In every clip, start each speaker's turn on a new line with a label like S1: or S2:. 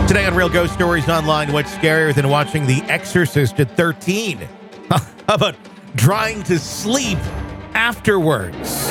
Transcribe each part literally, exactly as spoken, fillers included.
S1: Today on Real Ghost Stories Online, what's scarier than watching The Exorcist at thirteen? How about trying to sleep afterwards?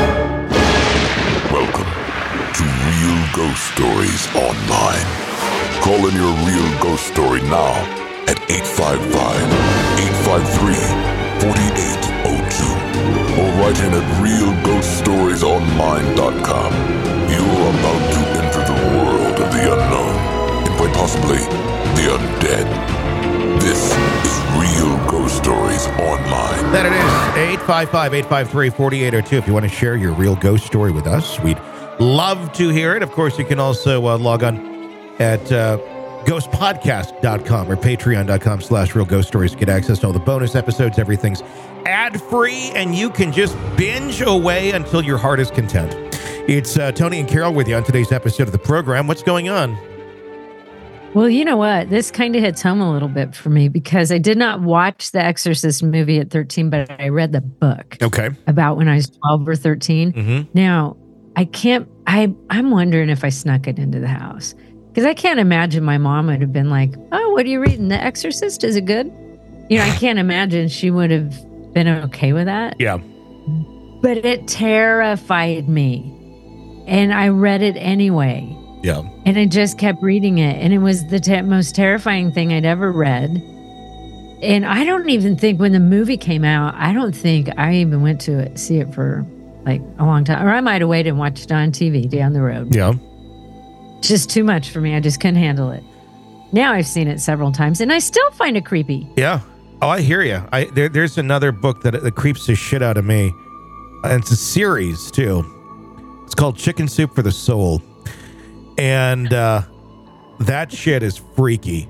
S2: Welcome to Real Ghost Stories Online. Call in your real ghost story now at eight five five, eight five three, four eight zero two or write in at real ghost stories online dot com. You're about to enter the world of the unknown and quite possibly the undead. This is Real Ghost Stories Online.
S1: That it is. eight five five, eight five three, four eight zero two. If you want to share your real ghost story with us, we'd love to hear it. Of course, you can also uh, log on at uh, ghost podcast dot com or patreon.com slash real ghost stories to get access to all the bonus episodes. Everything's ad-free, and you can just binge away until your heart is content. It's uh, Tony and Carol with you on today's episode of the program. What's going on?
S3: Well, you know what? This kind of hits home a little bit for me because I did not watch the Exorcist movie at thirteen, but I read the book.
S1: Okay.
S3: About when I was twelve or thirteen.
S1: Mm-hmm.
S3: Now, I can't, I, I'm wondering if I snuck it into the house. Because I can't imagine my mom would have been like, oh, what are you reading? The Exorcist? Is it good? You know, I can't imagine she would have been okay with that.
S1: Yeah.
S3: But it terrified me. And I read it anyway.
S1: Yeah.
S3: And I just kept reading it. And it was the te- most terrifying thing I'd ever read. And I don't even think when the movie came out, I don't think I even went to it, see it for like a long time. Or I might have waited and watched it on T V down the road.
S1: Yeah.
S3: Just too much for me. I just couldn't handle it. Now I've seen it several times and I still find it creepy.
S1: Yeah. Oh, I hear you. I there, There's another book that, that creeps the shit out of me. And it's a series, too. It's called Chicken Soup for the Soul. And uh, that shit is freaky.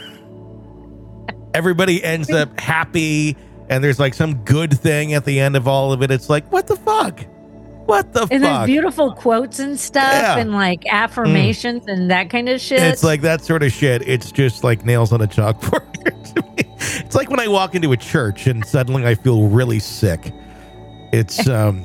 S1: Everybody ends up happy, and there's like some good thing at the end of all of it. It's like, what the fuck? What the
S3: and
S1: fuck?
S3: And there's beautiful quotes and stuff
S1: Yeah.
S3: and like affirmations mm. and that kind of shit.
S1: It's like that sort of shit. It's just like nails on a chalkboard to me. It's like when I walk into a church and suddenly I feel really sick. It's... um.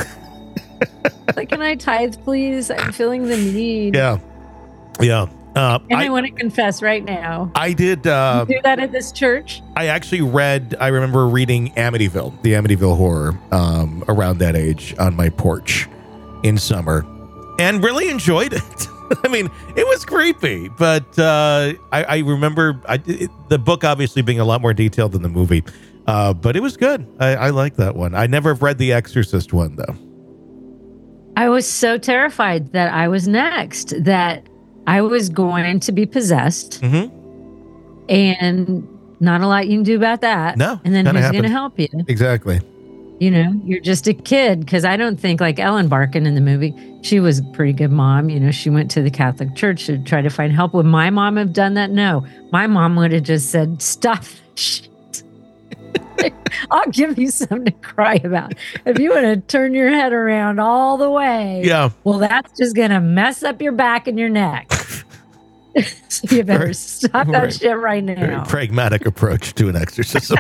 S3: Like, can I tithe, please? I'm feeling the need.
S1: Yeah. Yeah. Uh,
S3: and I,
S1: I,
S3: I want to confess right now.
S1: I did. Uh,
S3: you do that at this church?
S1: I actually read, I remember reading Amityville, the Amityville Horror, um, around that age on my porch in summer and really enjoyed it. I mean, it was creepy, but uh, I, I remember I, it, the book obviously being a lot more detailed than the movie, uh, but it was good. I, I like that one. I never have read the Exorcist one, though.
S3: I was so terrified that I was next, that I was going to be possessed.
S1: Mm-hmm.
S3: And not a lot you can do about that.
S1: No.
S3: And then who's going to help you?
S1: Exactly.
S3: You know, you're just a kid. Because I don't think, like Ellen Barkin in the movie, she was a pretty good mom. You know, she went to the Catholic Church to try to find help. Would my mom have done that? No. My mom would have just said, stop that shit. I'll give you something to cry about. If you want to turn your head around all the way,
S1: yeah.
S3: well, that's just going to mess up your back and your neck. So you better
S1: Very,
S3: stop that
S1: very,
S3: shit right now.
S1: Very pragmatic approach to an exorcism.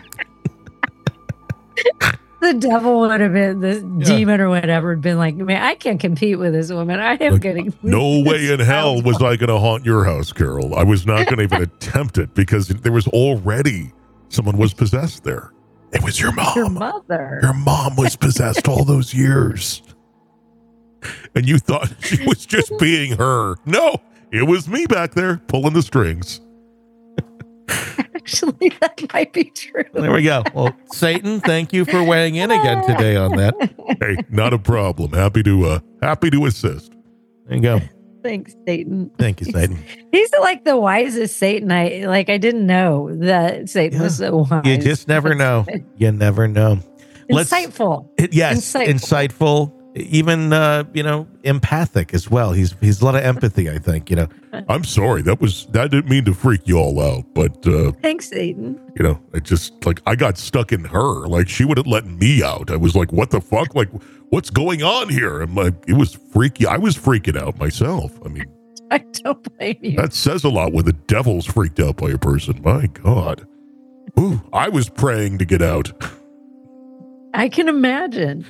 S3: The devil would have been, the yeah. demon or whatever, had been like, man, I can't compete with this woman. I am
S4: like,
S3: getting...
S4: No way in hell was I going to haunt your house, Carol. I was not going to even attempt it because there was already someone was possessed there. It was your mom.
S3: Your mother.
S4: Your mom was possessed all those years. And you thought she was just being her. No, it was me back there pulling the strings.
S3: Actually, that might be true.
S1: There we go. Well, Satan, thank you for weighing in again today on that.
S4: Hey, not a problem. Happy to uh, happy to assist.
S1: There you go.
S3: Thanks, Satan.
S1: Thank you, Satan.
S3: He's like the wisest Satan. I like. I didn't know that Satan yeah. was so wise.
S1: You just never know. You never know.
S3: Insightful.
S1: Let's, yes, insightful. insightful. Even uh, you know, empathic as well. He's he's a lot of empathy. I think you know.
S4: I'm sorry. That was that didn't mean to freak you all out, but uh,
S3: thanks, Satan.
S4: You know, it just like I got stuck in her. Like she wouldn't let me out. I was like, what the fuck? Like, what's going on here? And like, it was freaky. I was freaking out myself. I mean,
S3: I don't blame you.
S4: That says a lot when the devil's freaked out by a person. My God. Ooh, I was praying to get out.
S3: I can imagine.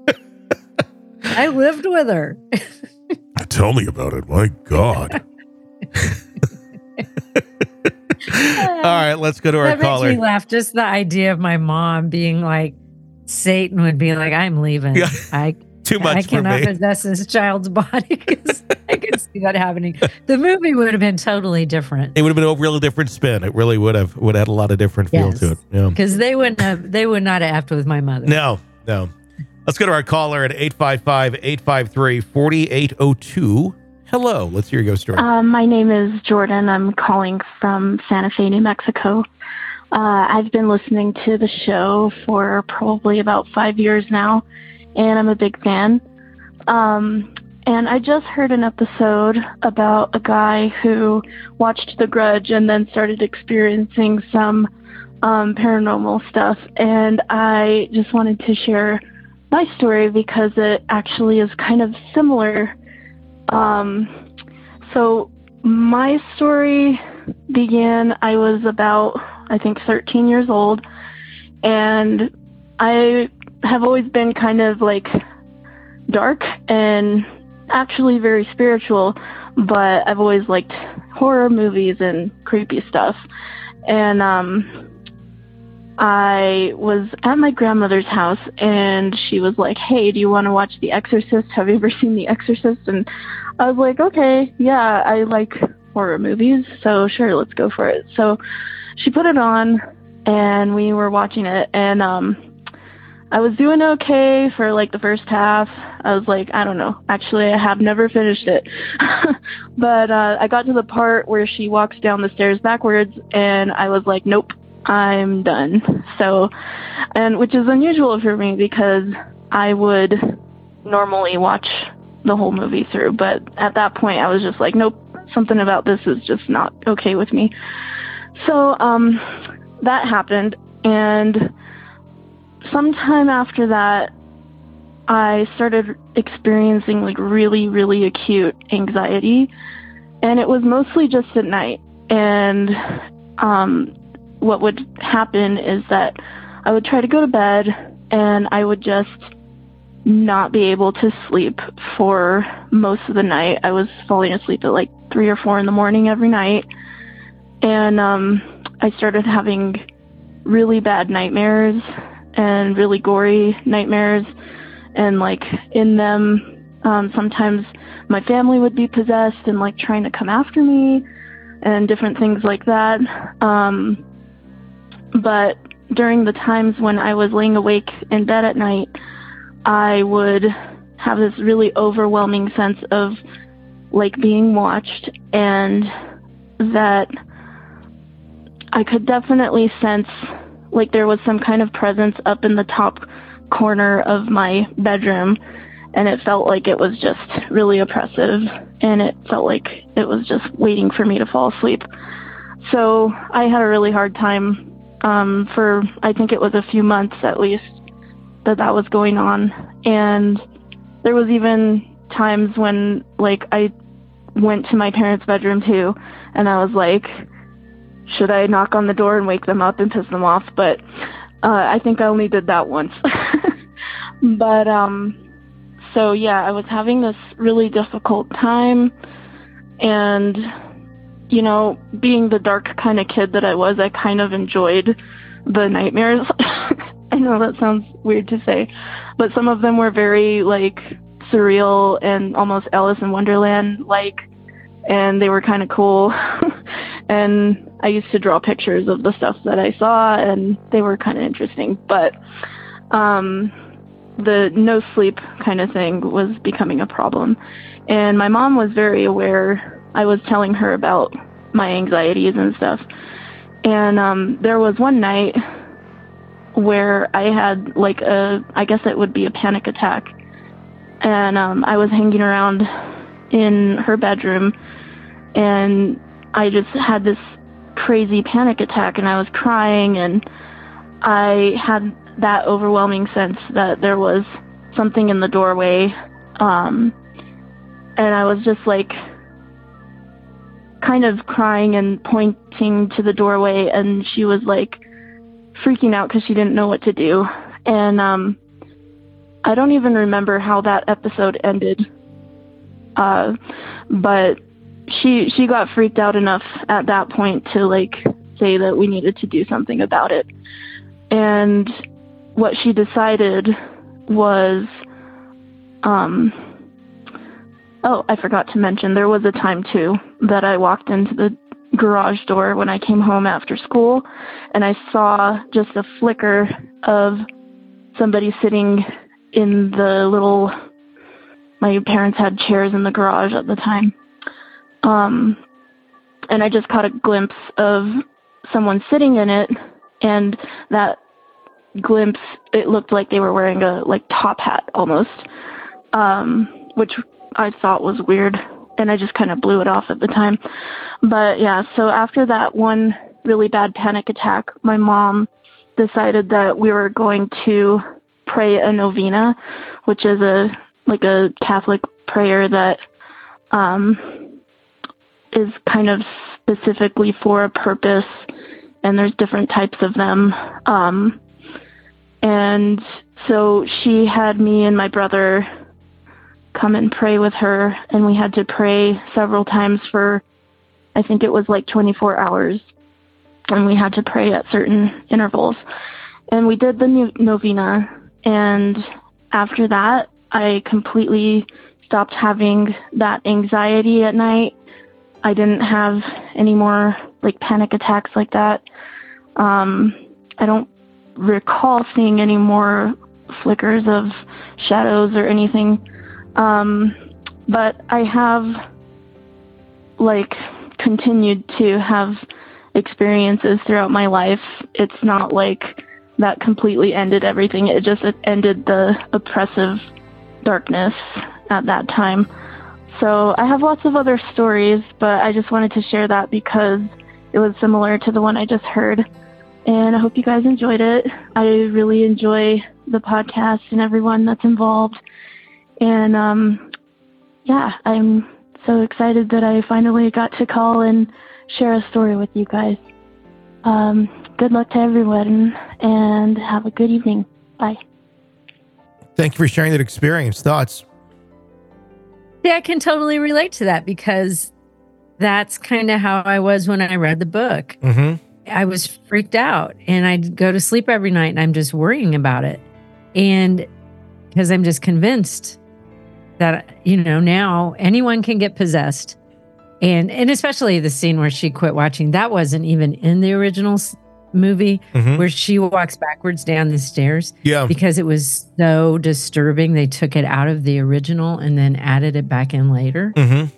S3: I lived with her.
S4: Tell me about it. My God.
S1: All right, let's go to our
S3: That makes
S1: caller.
S3: me laugh. Just the idea of my mom being like, Satan would be like, I'm leaving.
S1: Yeah.
S3: I
S1: Too much
S3: I
S1: for
S3: cannot
S1: me.
S3: possess this child's body. 'Cause I could see that happening. The movie would have been totally different.
S1: It would have been a really different spin. It really would have would have had a lot of different feel
S3: Yes.
S1: to it. Yeah.
S3: Because they wouldn't have, they would not have acted with my mother.
S1: No, no. Let's go to our caller at eight five five, eight five three, four eight zero two. Hello. Let's hear your ghost story.
S5: Um, my name is Jordan. I'm calling from Santa Fe, New Mexico. Uh, I've been listening to the show for probably about five years now, and I'm a big fan. Um, and I just heard an episode about a guy who watched The Grudge and then started experiencing some um, paranormal stuff. And I just wanted to share my story because it actually is kind of similar. Um, so my story began, I was about, I think, thirteen years old, and I have always been kind of like dark and actually very spiritual, but I've always liked horror movies and creepy stuff. And um, I was at my grandmother's house, and she was like, hey, do you want to watch The Exorcist? Have you ever seen The Exorcist? And I was like, okay, yeah, I like horror movies, so sure, let's go for it. So she put it on, and we were watching it, and um, I was doing okay for like the first half. I was like, I don't know. Actually, I have never finished it. But uh, I got to the part where she walks down the stairs backwards, and I was like, nope, I'm done. So, and which is unusual for me because I would normally watch the whole movie through. But at that point, I was just like, nope, something about this is just not okay with me. So um, that happened, and sometime after that, I started experiencing like really, really acute anxiety, and it was mostly just at night. And um, what would happen is that I would try to go to bed, and I would just not be able to sleep for most of the night. I was falling asleep at like three or four in the morning every night, and um, I started having really bad nightmares and really gory nightmares, and like in them um, sometimes my family would be possessed and like trying to come after me and different things like that. Um, but during the times when I was laying awake in bed at night, I would have this really overwhelming sense of like being watched, and that I could definitely sense like there was some kind of presence up in the top corner of my bedroom, and it felt like it was just really oppressive, and it felt like it was just waiting for me to fall asleep. So I had a really hard time um, for, I think it was a few months at least, that that was going on. And there was even times when like I went to my parents' bedroom too, and I was like, should I knock on the door and wake them up and piss them off? But uh, I think I only did that once. But um, so yeah, I was having this really difficult time, and you know, being the dark kind of kid that I was, I kind of enjoyed the nightmares. I know that sounds weird to say, but some of them were very like surreal and almost Alice in Wonderland like, and they were kind of cool. And I used to draw pictures of the stuff that I saw, and they were kind of interesting. But um, the no sleep kind of thing was becoming a problem. And my mom was very aware. I was telling her about my anxieties and stuff. And um, there was one night where I had like a, I guess it would be a panic attack. And um, I was hanging around in her bedroom, and I just had this crazy panic attack, and I was crying, and I had that overwhelming sense that there was something in the doorway. Um, and I was just like kind of crying and pointing to the doorway, and she was like freaking out because she didn't know what to do. And um, I don't even remember how that episode ended. Uh, but she she got freaked out enough at that point to like say that we needed to do something about it. And what she decided was, um, oh, I forgot to mention, there was a time too that I walked into the garage door when I came home after school, and I saw just a flicker of somebody sitting in the little, my parents had chairs in the garage at the time. Um, and I just caught a glimpse of someone sitting in it, and that glimpse, it looked like they were wearing a like top hat almost, um, which I thought was weird, and I just kind of blew it off at the time. But yeah, so after that one really bad panic attack, my mom decided that we were going to pray a novena, which is a like a Catholic prayer that um, is kind of specifically for a purpose, and there's different types of them. Um, and so she had me and my brother come and pray with her, and we had to pray several times for, I think it was like twenty-four hours, and we had to pray at certain intervals. And we did the novena, and after that, I completely stopped having that anxiety at night. I didn't have any more like panic attacks like that. Um, I don't recall seeing any more flickers of shadows or anything. Um, but I have like continued to have experiences throughout my life. It's not like that completely ended everything. It just it ended the oppressive darkness at that time. So I have lots of other stories, but I just wanted to share that because it was similar to the one I just heard. And I hope you guys enjoyed it. I really enjoy the podcast and everyone that's involved. And um, yeah, I'm so excited that I finally got to call and share a story with you guys. Um, good luck to everyone, and have a good evening. Bye.
S1: Thank you for sharing that experience. Thoughts?
S3: Yeah, I can totally relate to that because that's kind of how I was when I read the book.
S1: Mm-hmm.
S3: I was freaked out, and I'd go to sleep every night and I'm just worrying about it. And because I'm just convinced that, you know, now anyone can get possessed. And and especially the scene where she quit watching, that wasn't even in the original movie, mm-hmm. where she walks backwards down the stairs.
S1: Yeah.
S3: Because it was so disturbing. They took it out of the original and then added it back in later.
S1: Mm-hmm.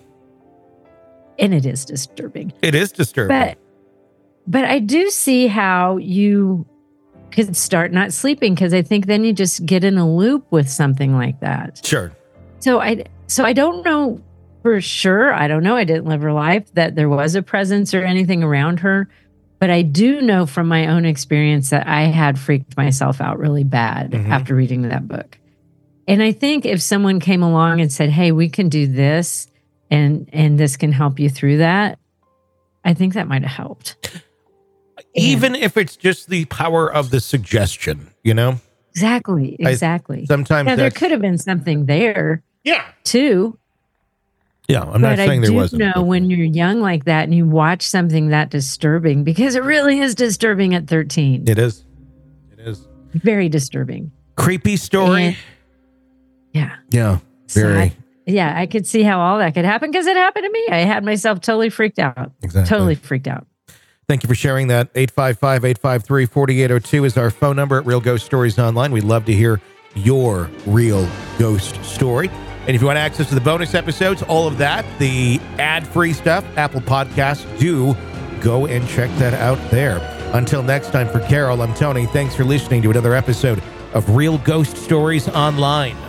S3: And it is disturbing.
S1: It is disturbing.
S3: But, but I do see how you could start not sleeping, because I think then you just get in a loop with something like that.
S1: Sure.
S3: So I so I don't know for sure. I don't know. I didn't live her life that there was a presence or anything around her. But I do know from my own experience that I had freaked myself out really bad mm-hmm. after reading that book. And I think if someone came along and said, hey, we can do this and and this can help you through that, I think that might have helped.
S1: Even
S3: and,
S1: if it's just the power of the suggestion, you know?
S3: Exactly, exactly.
S1: I, sometimes
S3: now, there could have been something there
S1: yeah.
S3: too.
S1: Yeah, I'm not saying there wasn't.
S3: I do know when you're young like that and you watch something that disturbing, because it really is disturbing at thirteen.
S1: It is. It is.
S3: Very disturbing.
S1: Creepy story.
S3: And, yeah.
S1: Yeah, very.
S3: So I, yeah, I could see how all that could happen because it happened to me. I had myself totally freaked out.
S1: Exactly.
S3: Totally freaked out.
S1: Thank you for sharing that. eight five five, eight five three, four eight zero two is our phone number at Real Ghost Stories Online. We'd love to hear your real ghost story. And if you want access to the bonus episodes, all of that, the ad-free stuff, Apple Podcasts, do go and check that out there. Until next time, for Carol, I'm Tony. Thanks for listening to another episode of Real Ghost Stories Online.